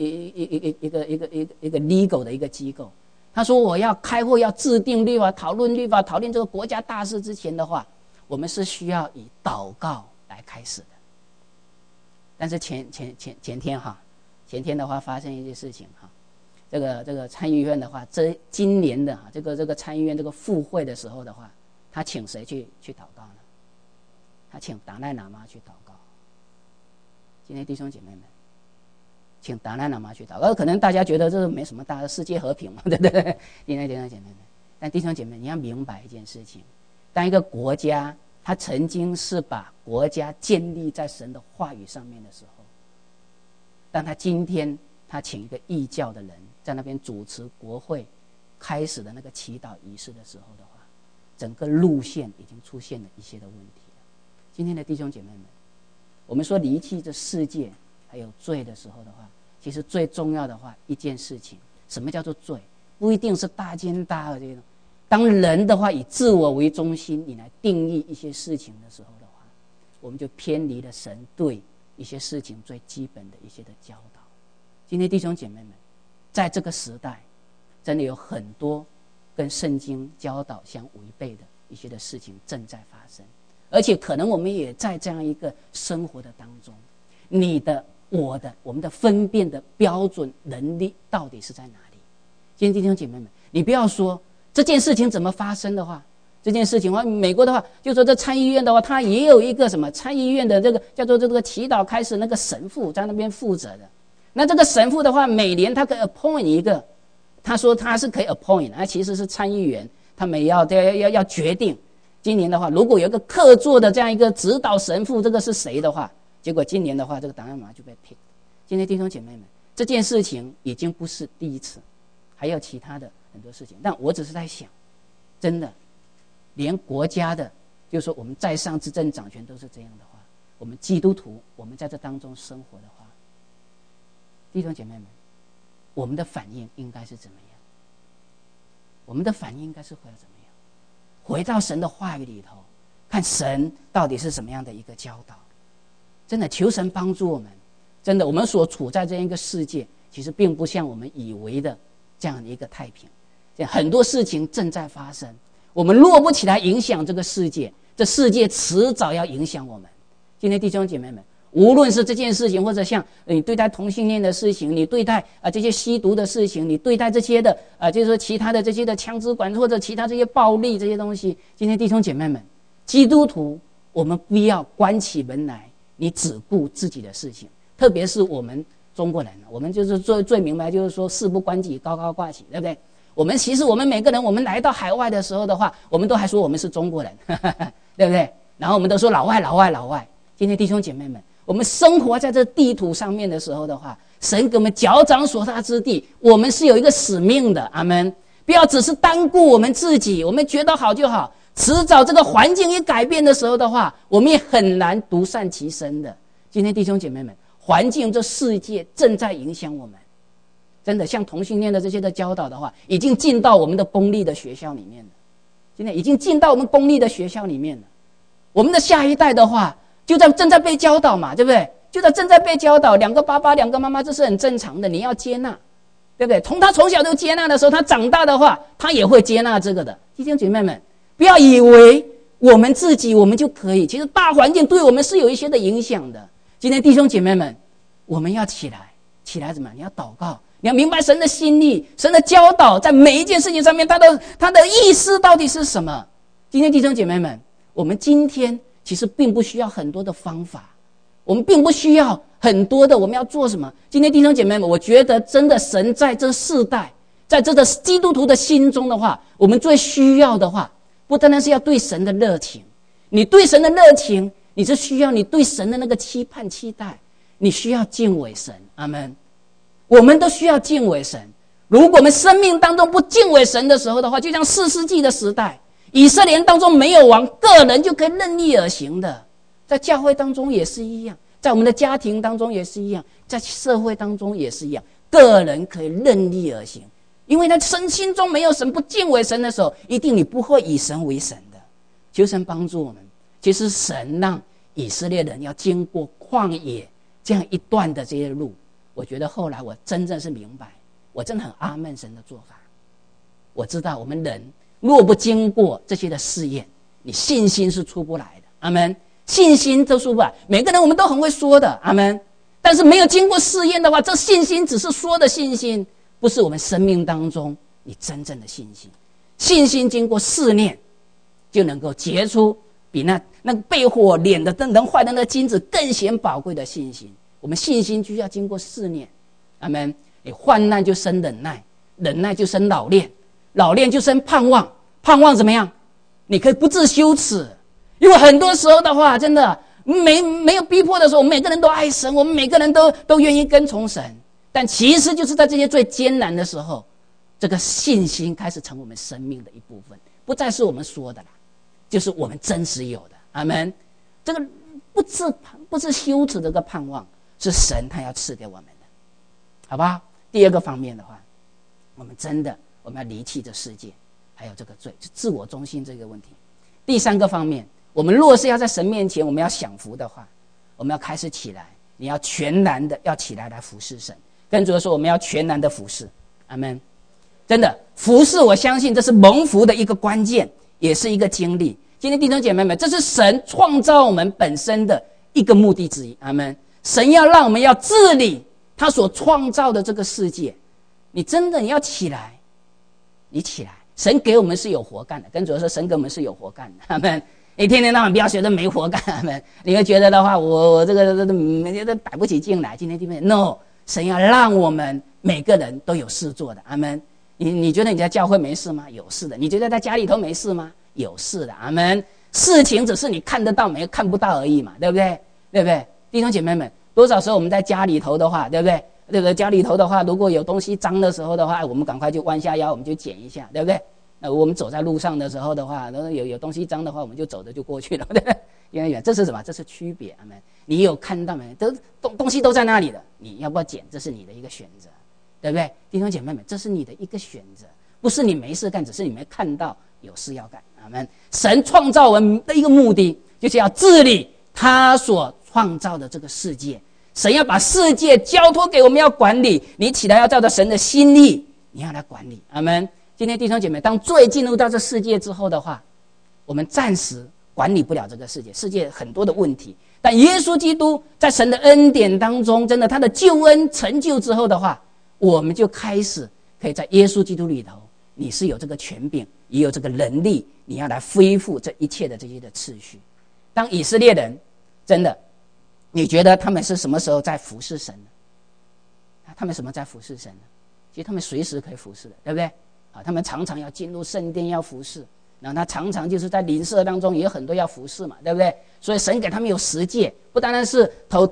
legal 的一个机构。他说我要开会，要制定律法、讨论律法、讨论这个国家大事之前的话，我们是需要以祷告来开始的。但是前天的话发生一些事情这个参议院的话，今年的这个参议院这个复会的时候的话，他请谁去祷告呢？他请达赖喇嘛去祷告。今天弟兄姐妹们，请达赖喇嘛去祷告。可能大家觉得这没什么大的，世界和平嘛，对不对？今天弟兄姐妹们，但弟兄姐妹，你要明白一件事情：当一个国家他曾经是把国家建立在神的话语上面的时候，但他今天他请一个异教的人在那边主持国会开始的那个祈祷仪式的时候的话，整个路线已经出现了一些的问题了。今天的弟兄姐妹们， 我们说离弃这世界还有罪的时候的话，其实最重要的话一件事情，什么叫做罪？不一定是大奸大恶这种。当人的话以自我为中心，你来定义一些事情的时候的话，我们就偏离了神对一些事情最基本的一些的教导。今天弟兄姐妹们，在这个时代，真的有很多跟圣经教导相违背的一些的事情正在发生，而且可能我们也在这样一个生活的当中，你的、我的、我们的分辨的标准能力到底是在哪里？今天弟兄姐妹们，你不要说这件事情怎么发生的话，这件事情的话，美国的话，就说这参议院的话，他也有一个什么参议院的这个叫做这个祈祷开始那个神父在那边负责的。那这个神父的话，每年他可以 appoint 一个，他说他是可以 appoint， 他其实是参议员，他们要决定。今年的话，如果有一个客座的这样一个指导神父，这个是谁的话，结果今年的话，这个档案码就被 pick。今天弟兄姐妹们，这件事情已经不是第一次，还有其他的很多事情。但我只是在想，真的，连国家的，就是说我们在上执政掌权都是这样的话，我们基督徒，我们在这当中生活的话，弟兄姐妹们，我们的反应应该是怎么样？我们的反应应该是会怎么样？回到神的话语里头，看神到底是什么样的一个教导。真的，求神帮助我们。真的，我们所处在这样一个世界，其实并不像我们以为的这样的一个太平。很多事情正在发生，我们若不起来影响这个世界，这世界迟早要影响我们。今天弟兄姐妹们，无论是这件事情，或者像你对待同性恋的事情，你对待这些吸毒的事情，你对待这些的就是说其他的这些的枪支管制或者其他这些暴力这些东西，今天弟兄姐妹们，基督徒我们不要关起门来，你只顾自己的事情。特别是我们中国人，我们就是最明白，就是说事不关己，高高挂起，对不对？其实我们每个人，我们来到海外的时候的话，我们都还说我们是中国人，对不对？然后我们都说老外。今天弟兄姐妹们，我们生活在这地图上面的时候的话，神给我们脚掌所踏之地，我们是有一个使命的。阿们！不要只是单顾我们自己，我们觉得好就好，迟早这个环境一改变的时候的话，我们也很难独善其身的。今天弟兄姐妹们，环境这世界正在影响我们，真的像同性恋的这些的教导的话，已经进到我们的公立的学校里面了。今天已经进到我们公立的学校里面了。我们的下一代的话，正在被教导嘛，对不对？正在被教导，两个爸爸两个妈妈，这是很正常的，你要接纳，对不对？他从小就接纳的时候，他长大的话，他也会接纳这个的。弟兄姐妹们，不要以为我们自己我们就可以，其实大环境对我们是有一些的影响的。今天弟兄姐妹们，我们要起来怎么样？你要祷告，你要明白神的心意，神的教导，在每一件事情上面，他的意思到底是什么？今天弟兄姐妹们，我们今天其实并不需要很多的方法，我们并不需要很多的我们要做什么。今天弟兄姐妹们，我觉得真的神在这世代，在这个基督徒的心中的话，我们最需要的话，不单单是要对神的热情，你对神的热情，你是需要你对神的那个期盼期待，你需要敬畏神。阿们！我们都需要敬畏神。如果我们生命当中不敬畏神的时候的话，就像4世纪的时代，以色列当中没有王，个人就可以任意而行的。在教会当中也是一样，在我们的家庭当中也是一样，在社会当中也是一样，个人可以任意而行。因为他心中没有神，不敬畏神的时候，一定你不会以神为神的。求神帮助我们。其实神让以色列人要经过旷野这样一段的这些路，我觉得后来我真正是明白，我真的很阿们神的做法。我知道我们人若不经过这些的试验，你信心是出不来的。阿们！信心都出不来，每个人我们都很会说的。阿们！但是没有经过试验的话，这信心只是说的信心，不是我们生命当中你真正的信心。信心经过试炼，就能够结出比那个被火炼的能坏的那个金子更显宝贵的信心。我们信心就要经过试炼。阿们！你患难就生忍耐，忍耐就生老练，老练就生盼望，盼望怎么样？你可以不自羞耻。因为很多时候的话，真的没有逼迫的时候，我们每个人都爱神，我们每个人都愿意跟从神。但其实就是在这些最艰难的时候，这个信心开始成我们生命的一部分，不不再是我们说的啦，就是我们真实有的。阿们。这个不不是羞耻这个盼望，是神他要赐给我们的，好不好？第二个方面的话，我们要离弃这世界，还有这个罪，自我中心这个问题。第三个方面，我们若是要在神面前我们要享福的话，我们要开始起来，你要全然的要起来服侍神。跟主说，我们要全然的服侍，阿们。真的服侍，我相信这是蒙福的一个关键，也是一个经历。今天弟兄姐妹们，这是神创造我们本身的一个目的之一，阿们。神要让我们要治理他所创造的这个世界，你要起来，你起来。神给我们是有活干的，跟主说，神给我们是有活干的，阿们。你天天到晚不要觉得没活干，阿们。你会觉得的话，我这个每天都摆不起劲来。今天弟兄 ，no， 神要让我们每个人都有事做的，阿们。你觉得你在教会没事吗？有事的。你觉得在家里头没事吗？有事的，阿们。事情只是你看得到没看不到而已嘛，对不对？对不对？弟兄姐妹们，多少时候我们在家里头的话，对不对？对不对？家里头的话，如果有东西脏的时候的话，我们赶快就弯下腰，我们就捡一下，对不对？我们走在路上的时候的话，有东西脏的话，我们就走着就过去了，对不对？远远，这是什么？这是区别，阿们。你有看到没？东西都在那里的，你要不要捡？这是你的一个选择，对不对？弟兄姐妹们，这是你的一个选择，不是你没事干，只是你没看到有事要干，阿们。神创造我们的一个目的，就是要治理他所创造的这个世界。神要把世界交托给我们要管理，你起来要照着神的心意，你要来管理，阿们。今天弟兄姐妹，当罪进入到这世界之后的话，我们暂时管理不了这个世界，世界很多的问题，但耶稣基督在神的恩典当中，真的他的救恩成就之后的话，我们就开始可以在耶稣基督里头，你是有这个权柄，也有这个能力，你要来恢复这一切的这些的次序。当以色列人真的，你觉得他们是什么时候在服侍神呢？他们什么在服侍神呢？其实他们随时可以服侍的，对不对？他们常常要进入圣殿要服侍，然后他常常就是在邻舍当中也有很多要服侍嘛，对不对？所以神给他们有10诫，不单单是头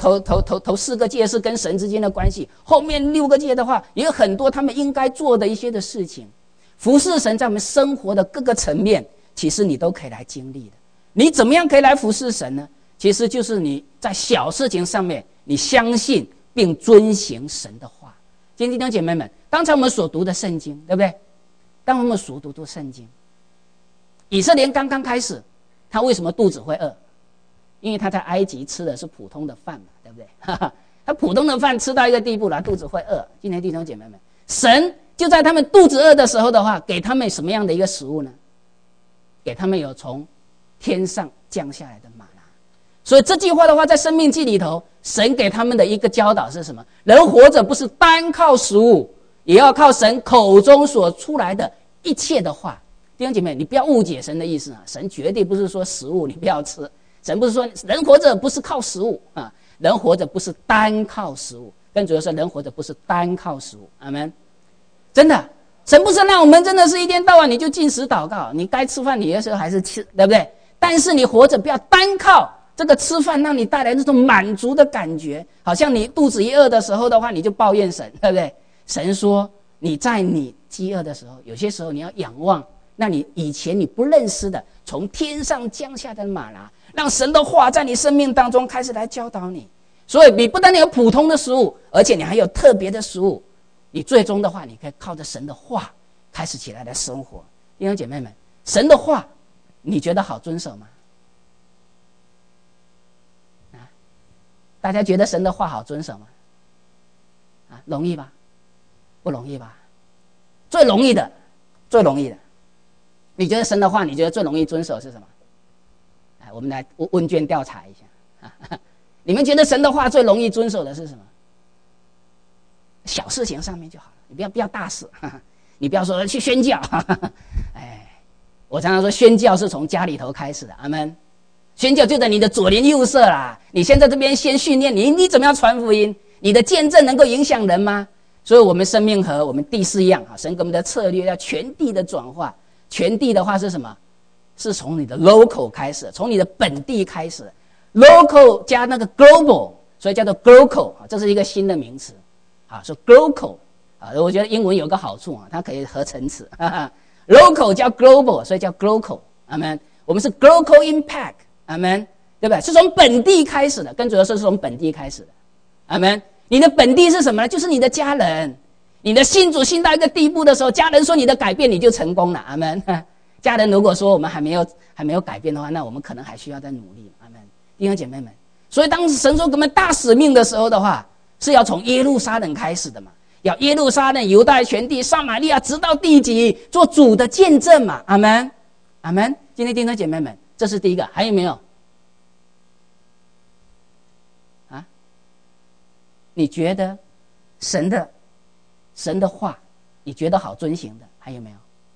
4个诫是跟神之间的关系，后面6个诫的话也有很多他们应该做的一些的事情。服侍神在我们生活的各个层面，其实你都可以来经历的。你怎么样可以来服侍神呢？其实就是你在小事情上面，你相信并遵行神的话。今天弟兄姐妹们，刚才我们所读的圣经，对不对？当我们所读的圣经，以色列刚刚开始，他为什么肚子会饿？因为他在埃及吃的是普通的饭嘛，对不对？他普通的饭吃到一个地步了，肚子会饿。今天弟兄姐妹们，神就在他们肚子饿的时候的话，给他们什么样的一个食物呢？给他们有从天上降下来的玛拿。所以这句话的话，在申命记里头，神给他们的一个教导是什么？人活着不是单靠食物，也要靠神口中所出来的一切的话。弟兄姐妹，你不要误解神的意思啊！神绝对不是说食物你不要吃，神不是说人活着不是靠食物啊，人活着不是单靠食物，更主要是人活着不是单靠食物，阿们。真的，神不是让我们真的是一天到晚你就禁食祷告，你该吃饭你的时候还是吃，对不对？但是你活着不要单靠这个吃饭让你带来这种满足的感觉，好像你肚子一饿的时候的话，你就抱怨神，对不对？神说你在你饥饿的时候，有些时候你要仰望那你以前你不认识的从天上降下的玛拿，让神的话在你生命当中开始来教导你。所以你不但有普通的食物，而且你还有特别的食物，你最终的话你可以靠着神的话开始起来的生活。弟兄姐妹们，神的话你觉得好遵守吗？大家觉得神的话好遵守吗？容易吧？不容易吧？最容易的，你觉得神的话你觉得最容易遵守是什么？我们来问卷调查一下你们觉得神的话最容易遵守的是什么？小事情上面就好了，你不要大事你不要说去宣教我常常说宣教是从家里头开始的，阿们。宣教就在你的左邻右舍啦，你先在这边先训练你怎么样传福音，你的见证能够影响人吗？所以我们生命河我们第4样神给我们的策略要全地的转化。全地的话是什么？是从你的 local 开始，从你的本地开始， local 加那个 global， 所以叫做 global， 这是一个新的名词说 global我觉得英文有个好处它可以合成词local 叫 global， 所以叫 global， 阿们。我们是 global impact， 阿们。 对不对？是从本地开始的，跟主耶稣说是从本地开始的。阿们。你的本地是什么呢？就是你的家人。你的信主信到一个地步的时候，家人说你的改变，你就成功了。阿们。家人如果说我们还没有改变的话，那我们可能还需要再努力。阿们。弟兄姐妹们，所以当神说给我们大使命的时候的话，是要从耶路撒冷开始的嘛，要耶路撒冷、犹大全地、撒玛利亚，直到地极，做主的见证嘛。阿们。阿们。今天弟兄姐妹们，这是第一个，还有没有？啊？你觉得神的话，你觉得好遵行的，还有没有？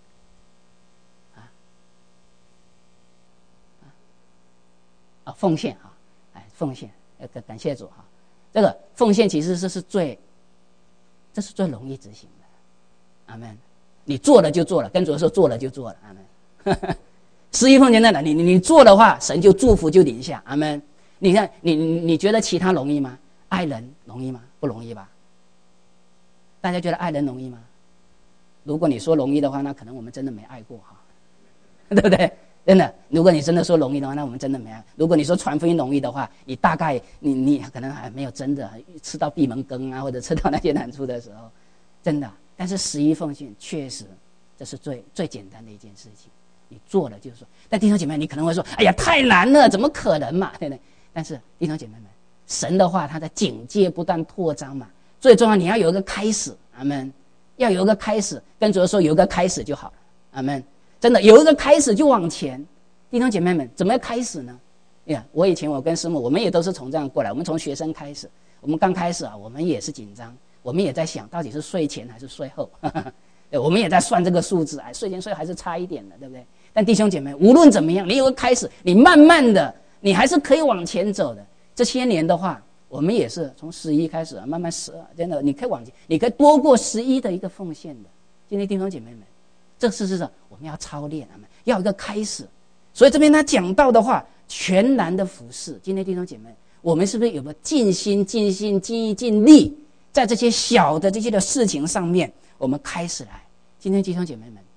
奉献啊，奉献，感谢主哈。这个奉献其实这是最容易执行的。阿们。你做了就做了，跟主说做了就做了。阿们。十一奉献在哪里？你做的话，神就祝福就临下。阿们。你看，你觉得其他容易吗？爱人容易吗？不容易吧？大家觉得爱人容易吗？如果你说容易的话，那可能我们真的没爱过哈，对不对？真的，如果你真的说容易的话，那我们真的没爱。如果你说传福音容易的话，你大概你可能还没有真的吃到闭门羹啊，或者吃到那些难处的时候，真的。但是十一奉献确实，这是最简单的一件事情，你做了就是说。但弟兄姐妹，你可能会说，哎呀，太难了，怎么可能嘛，对不对？但是弟兄姐妹们，神的话，他的境界不断扩张嘛，最重要你要有一个开始。阿们。要有一个开始，跟主说有一个开始就好了。阿们。真的有一个开始就往前。弟兄姐妹们，怎么开始呢？我以前我跟师母，我们也都是从这样过来，我们从学生开始。我们刚开始啊，我们也是紧张，我们也在想到底是税前还是税后。我们也在算这个数字，税前税后还是差一点的，对不对？但弟兄姐妹，无论怎么样，你有个开始，你慢慢的，你还是可以往前走的。这些年的话，我们也是从11开始慢慢12，真的你可以往前，你可以多过11的一个奉献的。今天弟兄姐妹们，这事实上我们要操练，要有一个开始。所以这边他讲到的话，全然的服侍。今天弟兄姐妹，我们是不是有没有尽心、尽意、尽力，在这些小的这些的事情上面，我们开始来？今天弟兄姐妹们，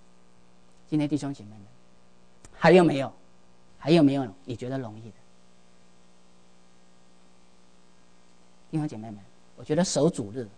还有没有？还有没有你觉得容易的？弟兄姐妹们，我觉得守主日，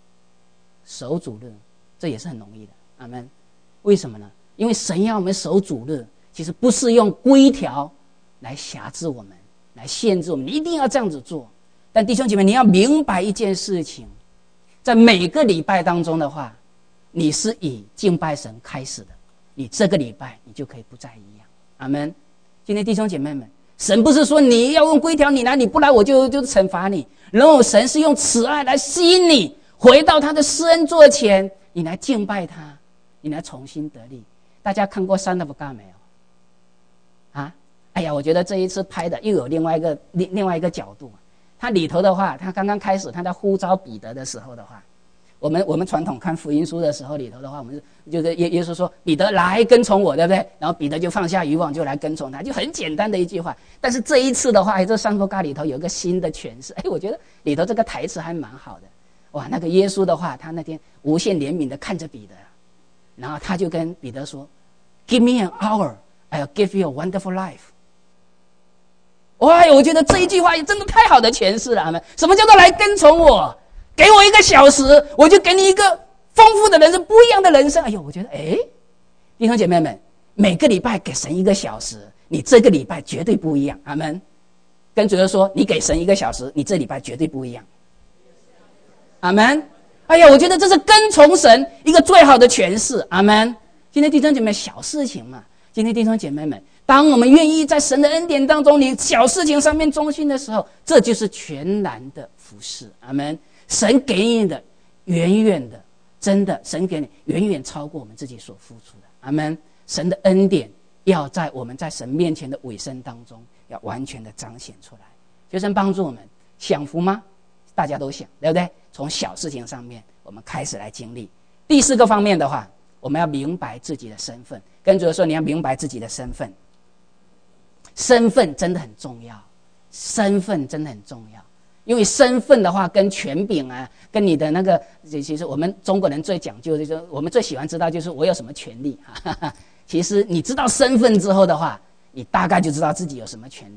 这也是很容易的。阿们。为什么呢？因为神要我们守主日，其实不是用规条来辖制我们，来限制我们，你一定要这样子做。但弟兄姐妹，你要明白一件事情，在每个礼拜当中的话，你是以敬拜神开始的，你这个礼拜你就可以不再一样。阿们。今天弟兄姐妹们，神不是说你要用规条，你来，你不来我就惩罚你。然后神是用慈爱来吸引你回到他的施恩座前，你来敬拜他，你来重新得力。大家看过《Son of God》没有？啊，哎呀，我觉得这一次拍的又有另外一个角度。它里头的话，他刚刚开始他在呼召彼得的时候的话，我们传统看福音书的时候里头的话，我们就是耶稣说彼得来跟从我，对不对？然后彼得就放下渔网就来跟从他，就很简单的一句话。但是这一次的话，这《Son of God》里头有一个新的诠释。我觉得里头这个台词还蛮好的。哇，那个耶稣的话，他那天无限怜悯的看着彼得，然后他就跟彼得说 ：“Give me an hour, I'll give you a wonderful life。”哇，我觉得这一句话真的太好的诠释了。什么叫做来跟从我？给我1个小时，我就给你一个丰富的人生，不一样的人生。我觉得，弟兄姐妹们，每个礼拜给神1个小时，你这个礼拜绝对不一样。阿们。跟主耶稣说，你给神1个小时，你这礼拜绝对不一样。阿们。我觉得这是跟从神一个最好的诠释。阿们。今天弟兄姐妹，小事情嘛。今天弟兄姐妹们，当我们愿意在神的恩典当中，你小事情上面忠心的时候，这就是全然的服侍。阿们。神给你的远远的，真的，神给你远远超过我们自己所付出的。阿们。神的恩典要在我们在神面前的委身当中，要完全的彰显出来。求神帮助我们，享福吗？大家都想，对不对？从小事情上面，我们开始来经历。第4个方面的话，我们要明白自己的身份。跟主说，你要明白自己的身份。身份真的很重要，身份真的很重要。因为身份的话，跟权柄啊，跟你的那个，其实我们中国人最讲究的就是，我们最喜欢知道就是我有什么权利。其实你知道身份之后的话，你大概就知道自己有什么权利了。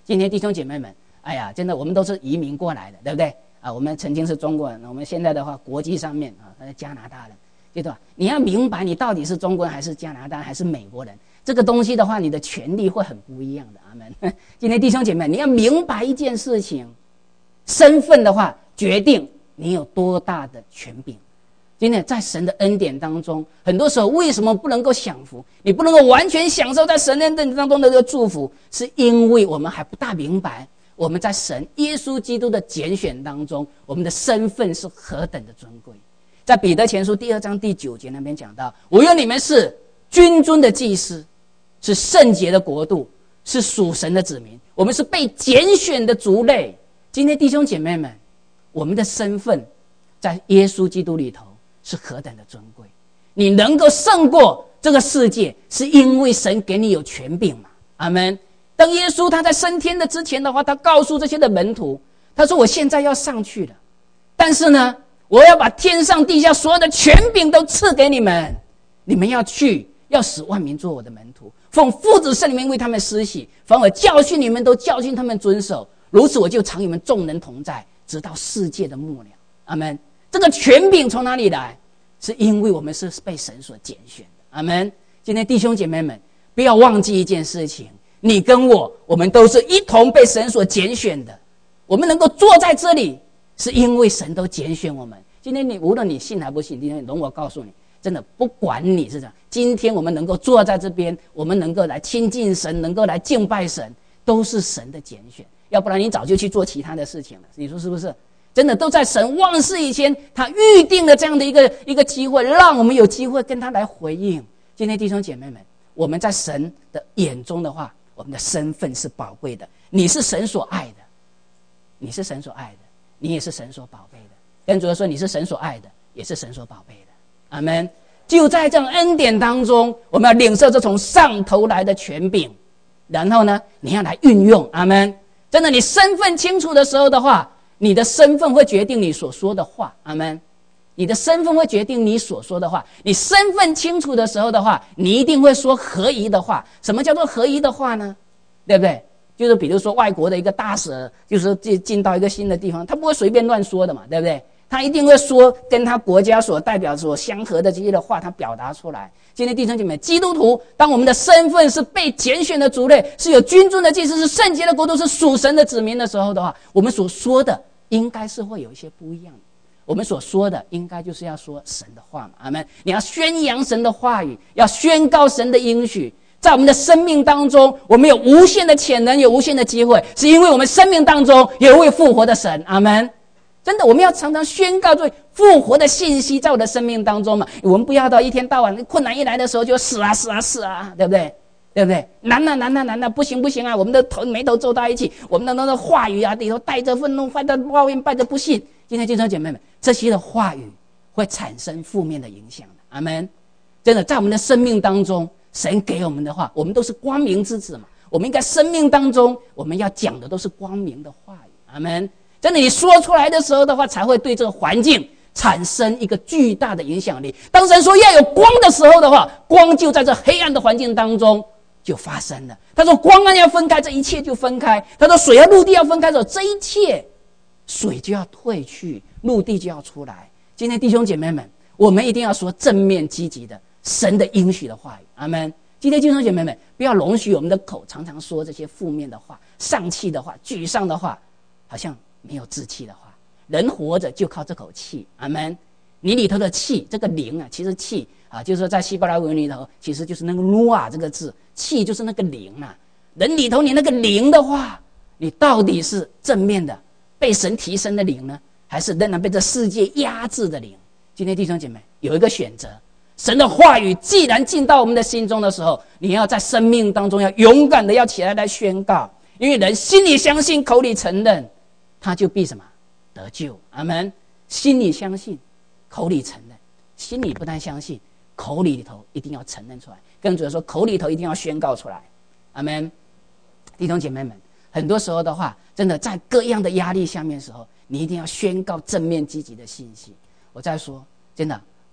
今天弟兄姐妹们，哎呀，真的我们都是移民过来的，对不对啊？我们曾经是中国人，我们现在的话国际上面啊，加拿大人，对吧？你要明白你到底是中国人还是加拿大还是美国人，这个东西的话，你的权利会很不一样的。阿们。今天弟兄姐妹，你要明白一件事情，身份的话决定你有多大的权柄。今天在神的恩典当中，很多时候为什么不能够享福？你不能够完全享受在神恩典当中的这个祝福，是因为我们还不大明白我们在神耶稣基督的拣选当中，我们的身份是何等的尊贵。在彼得前书2章第9节那边讲到，我愿你们是君尊的祭司，是圣洁的国度，是属神的子民，我们是被拣选的族类。今天弟兄姐妹们，我们的身份在耶稣基督里头是何等的尊贵。你能够胜过这个世界，是因为神给你有权柄嘛。阿们。当耶稣他在升天的之前的话，他告诉这些的门徒，他说我现在要上去了，但是呢，我要把天上地下所有的权柄都赐给你们，你们要去，要使万民做我的门徒，奉父子圣灵为他们施洗，凡我教训你们都教训他们遵守，如此我就常与你们众人同在，直到世界的末了。阿们。这个权柄从哪里来？是因为我们是被神所拣选的。阿们。今天弟兄姐妹们，不要忘记一件事情，你跟我们都是一同被神所拣选的。我们能够坐在这里，是因为神都拣选我们。今天你无论你信还不信，今天容我告诉你，真的不管你是这样，今天我们能够坐在这边，我们能够来亲近神，能够来敬拜神，都是神的拣选。要不然你早就去做其他的事情了，你说是不是？真的都在神万世以前，他预定了这样的一个机会，让我们有机会跟他来回应。今天弟兄姐妹们，我们在神的眼中的话，我们的身份是宝贵的。你是神所爱的，你是神所爱的，你也是神所宝贝的。跟主说，你是神所爱的，也是神所宝贝的。阿们。就在这种恩典当中，我们要领受这从上头来的权柄，然后呢，你要来运用。阿们。真的，你身份清楚的时候的话，你的身份会决定你所说的话。阿们。你的身份会决定你所说的话。你身份清楚的时候的话，你一定会说合宜的话。什么叫做合宜的话呢？对不对？就是比如说外国的一个大使，就是进到一个新的地方，他不会随便乱说的嘛，对不对？他一定会说跟他国家所代表所相合的这些的话，他表达出来。今天弟兄姐妹，基督徒，当我们的身份是被拣选的族类，是有君尊的祭司，是圣洁的国度，是属神的子民的时候的话，我们所说的应该是会有一些不一样的。我们所说的应该就是要说神的话嘛。阿们。你要宣扬神的话语，要宣告神的应许。在我们的生命当中，我们有无限的潜能，有无限的机会，是因为我们生命当中有一位复活的神。阿们。真的，我们要常常宣告这复活的信息在我的生命当中嘛。我们不要到一天到晚困难一来的时候就死啊，对不对？对不对？难啊，不行啊！我们的眉头皱到一起，我们的那个话语啊里头带着愤怒，带着抱怨，带着不信。今天弟兄姐妹们，这些的话语会产生负面的影响的。阿们。真的，在我们的生命当中，神给我们的话，我们都是光明之子嘛。我们应该生命当中，我们要讲的都是光明的话语。阿们。真的，你说出来的时候的话，才会对这个环境产生一个巨大的影响力。当神说要有光的时候的话，光就在这黑暗的环境当中就发生了。他说光暗要分开，这一切就分开。他说水和陆地要分开的时候，这一切水就要退去，陆地就要出来。今天弟兄姐妹们，我们一定要说正面积极的神的应许的话语。阿们。今天弟兄姐妹们，不要容许我们的口常常说这些负面的话、丧气的话、沮丧的话，好像没有志气的话。人活着就靠这口气。阿们。你里头的气，这个灵啊，其实气啊，就是说在希伯来文里头，其实就是那个 ruah 这个字，气就是那个灵啊。人里头你那个灵的话，你到底是正面的被神提升的灵呢，还是仍然被这世界压制的灵？今天弟兄姐妹有一个选择。神的话语既然进到我们的心中的时候，你要在生命当中要勇敢的要起来宣告。因为人心里相信，口里承认，他就必什么得救。阿们。心里相信，口里承认。心里不但相信，口里头一定要承认出来。跟主说，口里头一定要宣告出来。阿们。弟兄姐妹们，很多时候的话，真的在各样的压力下面的时候，你一定要宣告正面积极的信息。我再说，真的，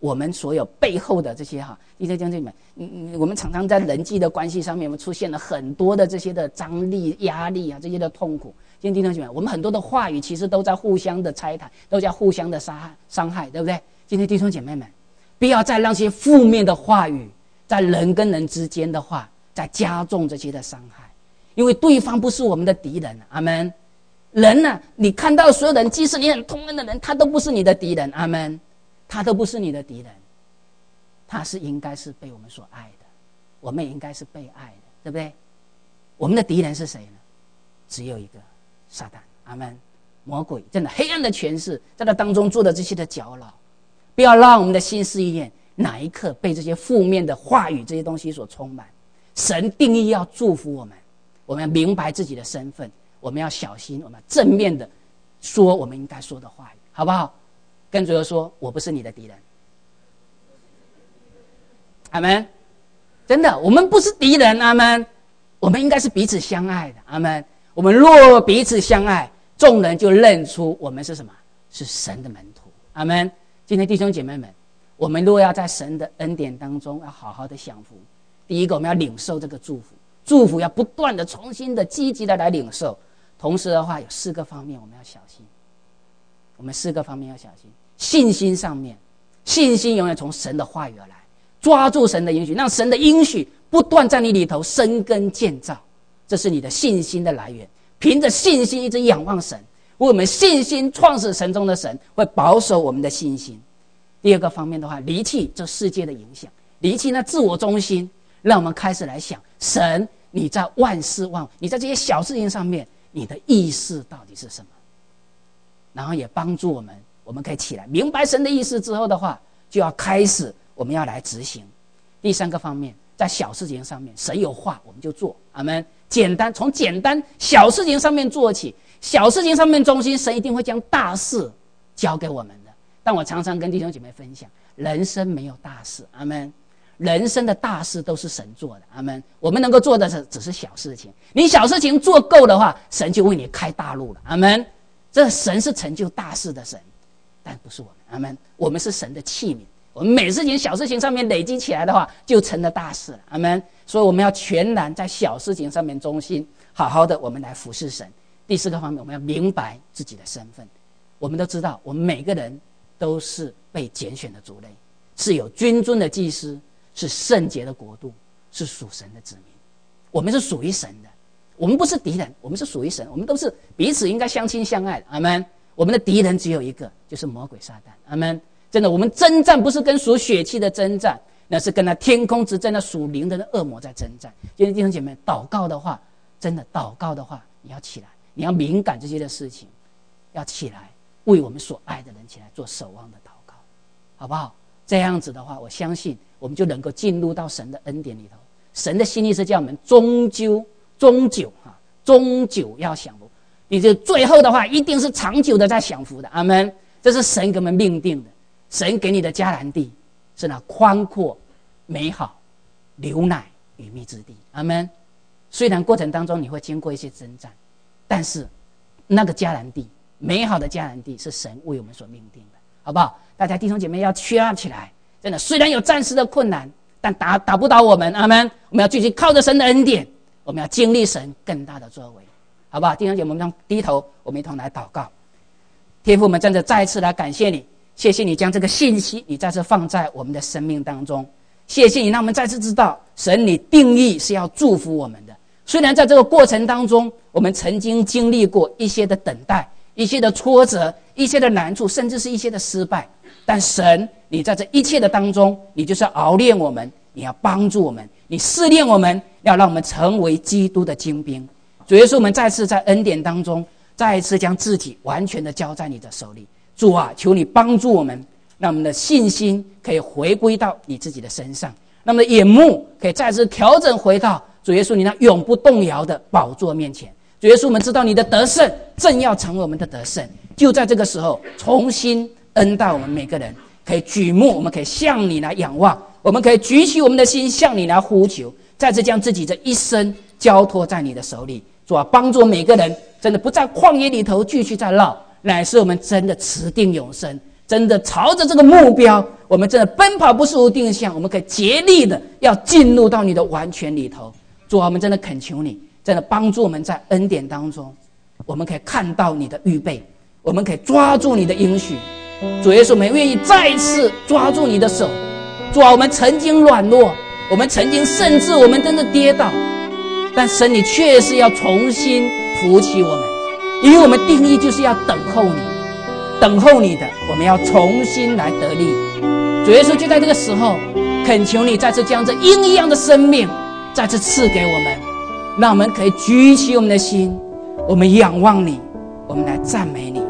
我们所有背后的这些弟兄姐妹们，我们常常在人际的关系上面，我们出现了很多的这些的张力、压力这些的痛苦。今天弟兄姐妹，我们很多的话语其实都在互相的拆台，都在互相的伤害，对不对？今天弟兄姐妹们，不要再让这些负面的话语在人跟人之间的话，在加重这些的伤害，因为对方不是我们的敌人。阿们。人呢，你看到所有人，即使你很痛恨的人，他都不是你的敌人。阿们。他都不是你的敌人，他是应该是被我们所爱的，我们也应该是被爱的，对不对？我们的敌人是谁呢？只有一个，撒旦。阿们。魔鬼，真的黑暗的权势在他当中做的这些的搅扰，不要让我们的心思意念哪一刻被这些负面的话语这些东西所充满。神定义要祝福我们，我们要明白自己的身份，我们要小心，我们要正面的说我们应该说的话语，好不好？跟主说，我不是你的敌人。阿们。真的，我们不是敌人。阿们。我们应该是彼此相爱的。阿们。我们若彼此相爱，众人就认出我们是什么？是神的门徒。阿们。今天弟兄姐妹们，我们若要在神的恩典当中要好好的享福，第一个我们要领受这个祝福，祝福要不断的重新的积极的来领受。同时的话，有4个方面我们要小心，我们4个方面要小心。信心上面，信心永远从神的话语而来，抓住神的应许，让神的应许不断在你里头生根建造，这是你的信心的来源。凭着信心一直仰望神，为我们信心创始神中的神会保守我们的信心。第2个方面的话，离弃这世界的影响，离弃那自我中心，让我们开始来想，神你在万事万物，你在这些小事情上面，你的意思到底是什么？然后也帮助我们可以起来明白神的意思之后的话，就要开始我们要来执行。第3个方面，在小事情上面，神有话我们就做。阿们。从简单小事情上面做起，小事情上面中心，神一定会将大事交给我们的。但我常常跟弟兄姐妹分享，人生没有大事。阿们。人生的大事都是神做的。阿们。我们能够做的只是小事情，你小事情做够的话，神就为你开大路了。阿们。这神是成就大事的神，但不是我们。阿们。我们是神的器皿，我们每事情小事情上面累积起来的话，就成了大事了。阿们。所以我们要全然在小事情上面中心，好好的我们来服侍神。第4个方面，我们要明白自己的身份。我们都知道，我们每个人都是被拣选的族类，是有君尊的祭司，是圣洁的国度，是属神的子民。我们是属于神的，我们不是敌人，我们是属于神，我们都是彼此应该相亲相爱的。阿们。我们的敌人只有一个，就是魔鬼撒旦。阿们。真的，我们征战不是跟属血气的征战，那是跟那天空之争、那属灵的恶魔在征战。今天弟兄姐妹，祷告的话，真的祷告的话，你要起来，你要敏感这些的事情，要起来为我们所爱的人起来做守望的祷告，好不好？这样子的话，我相信我们就能够进入到神的恩典里头。神的心意是叫我们终究要享福。你这最后的话，一定是长久的在享福的。阿们。这是神给我们命定的。神给你的迦南地是那宽阔、美好、流奶与蜜之地。阿们。虽然过程当中你会经过一些征战，但是那个迦南地，美好的迦南地是神为我们所命定的，好不好？大家弟兄姐妹要cheer起来。真的，虽然有暂时的困难，但打不倒我们。阿们。我们要继续靠着神的恩典，我们要经历神更大的作为，好不好？弟兄姐妹，我们低头，我们一同来祷告。天父，我们真的再次来感谢你，谢谢你将这个信息你再次放在我们的生命当中，谢谢你让我们再次知道，神你定义是要祝福我们的。虽然在这个过程当中，我们曾经经历过一些的等待，一些的挫折，一些的难处，甚至是一些的失败，但神你在这一切的当中，你就是要熬炼我们，你要帮助我们，你试炼我们，要让我们成为基督的精兵。主耶稣，我们再次在恩典当中再一次将自己完全的交在你的手里。主啊，求你帮助我们，让我们的信心可以回归到你自己的身上，让我们的眼目可以再次调整回到主耶稣你那永不动摇的宝座面前。主耶稣，我们知道你的得胜正要成为我们的得胜，就在这个时候重新恩待我们每个人，可以举目，我们可以向你来仰望，我们可以举起我们的心向你来呼求，再次将自己这一生交托在你的手里。主啊，帮助每个人真的不在旷野里头继续在绕，乃是我们真的持定永生， 真的朝着这个目标，我们真的奔跑不是无定向，我们可以竭力的要进入到你的完全里头。主啊，我们真的恳求你，真的帮助我们在恩典当中，我们可以看到你的预备，我们可以抓住你的应许。主耶稣，我们愿意再一次抓住你的手。主啊，我们曾经软弱，我们曾经甚至我们真的跌倒，但神你确实要重新扶起我们，因为我们定义就是要等候你，等候你的，我们要重新来得力。主耶稣，就在这个时候，恳求你再次将这鹰一样的生命再次赐给我们，让我们可以举起我们的心，我们仰望你，我们来赞美你。